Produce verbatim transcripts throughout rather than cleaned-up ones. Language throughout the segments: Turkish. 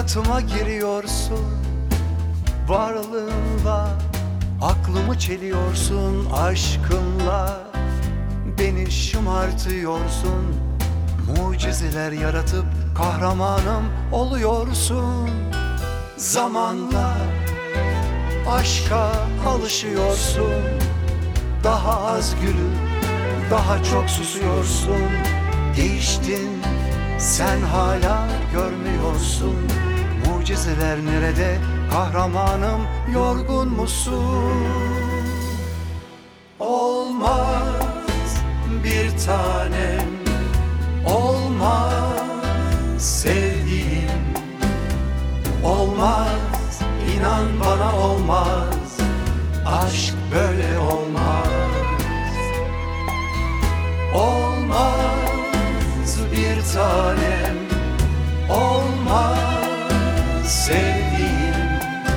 Hayatıma giriyorsun, varlığınla aklımı çeliyorsun, aşkınla beni şımartıyorsun. Mucizeler yaratıp kahramanım oluyorsun. Zamanla aşka alışıyorsun, daha az gülüp daha çok susuyorsun. Değiştin, sen hala görmüyorsun. Mucizeler nerede kahramanım, yorgun musun? Olmaz bir tanem, olmaz sevdiğim, olmaz inan bana, olmaz. Aşk böyle olmaz. Olmaz bir tanem, olmaz sevdiğim,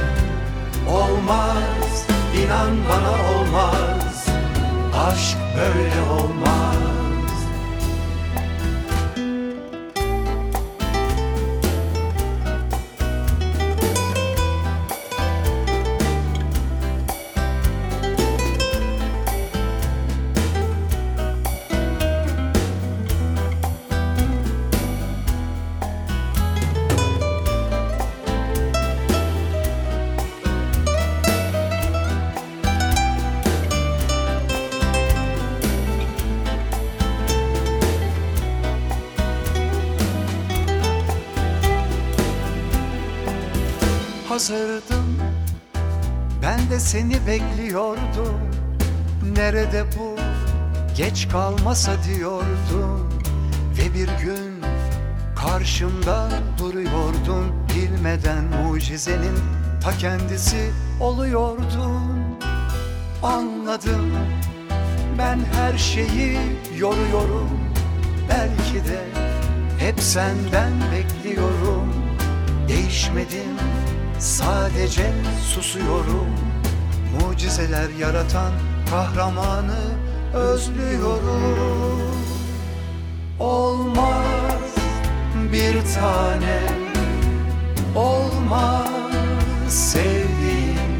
olmaz inan bana, olmaz. Aşk böyle olmaz. Hazırdım, ben de seni bekliyordum. Nerede bu, geç kalmasa diyordum. Ve bir gün karşımda duruyordun. Bilmeden mucizenin ta kendisi oluyordun. Anladım, ben her şeyi yoruyorum. Belki de hep senden bekliyorum. Değişmedim, sadece susuyorum. Mucizeler yaratan kahramanı özlüyorum. Olmaz bir tanem, olmaz sevdiğim,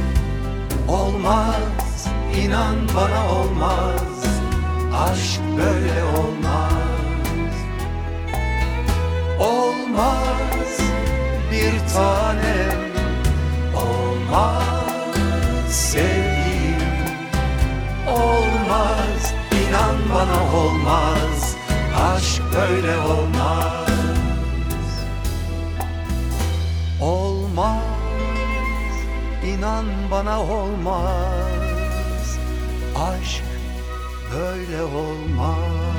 olmaz inan bana, olmaz. Aşk böyle olmaz. Olmaz bir tanem, olmaz sevdiğim, olmaz inan bana, olmaz. Aşk böyle olmaz. Olmaz inan bana, olmaz. Aşk böyle olmaz.